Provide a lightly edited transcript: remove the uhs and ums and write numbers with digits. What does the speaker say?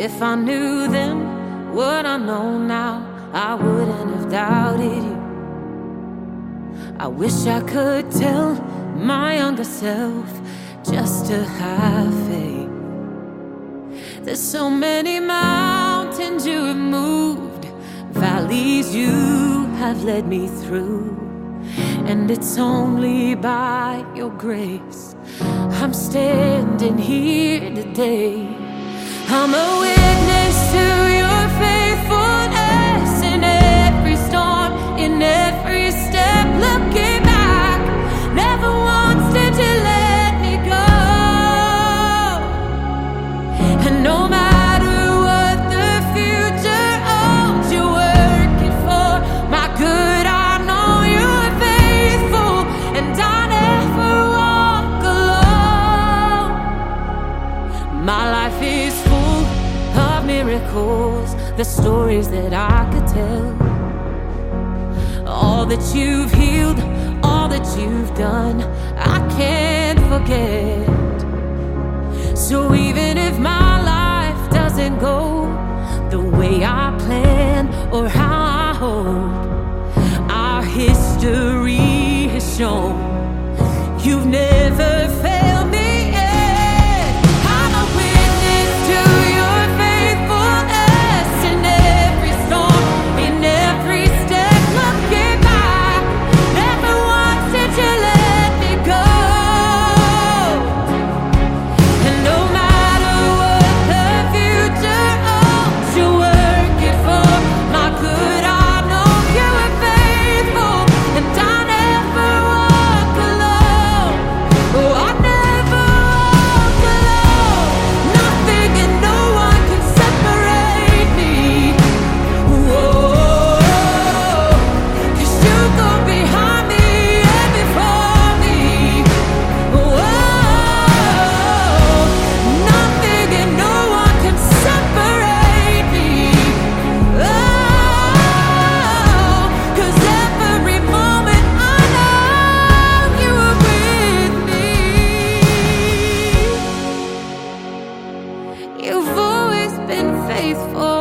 If I knew then what I know now, I wouldn't have doubted you. I wish I could tell my younger self just to have faith. There's so many mountains you have moved, valleys you have led me through, and it's only by your grace I'm standing here today. I'm a witness to your faithfulness in every storm, in every step. Looking back, never once did you let me go. And no matter what the future holds, you're working for my good. I know you're faithful, and I never walk alone. My life is full of miracles, the stories that I could tell. All that you've healed, all that you've done, I can't forget. So even if my life doesn't go the way I plan or how I hope, our history has shown you've never failed me yet. I'm a witness to your faithfulness in every storm, in every step. Looking back, never once did you let me go. And no matter what the future holds, you're working for my good. I know you are faithful, and I never walk alone. Oh, I never walk alone. Nothing and no one can separate me. Whoa, 'cause you go behind me and before me. Whoa, nothing and no one can separate me. Oh, 'cause every moment I know you are with me. You've always been faithful.